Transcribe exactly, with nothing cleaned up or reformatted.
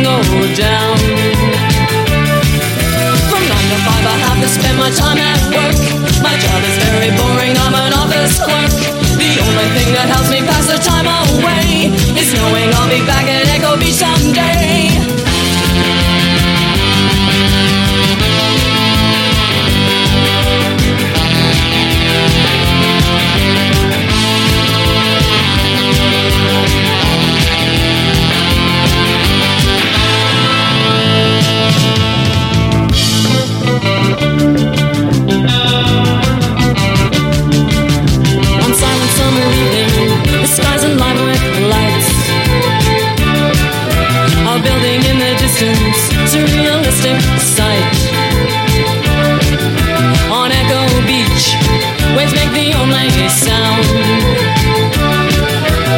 go down. From nine to five I have to spend my time at work. My job is very boring, I'm an office clerk. The only thing that helps me pass the time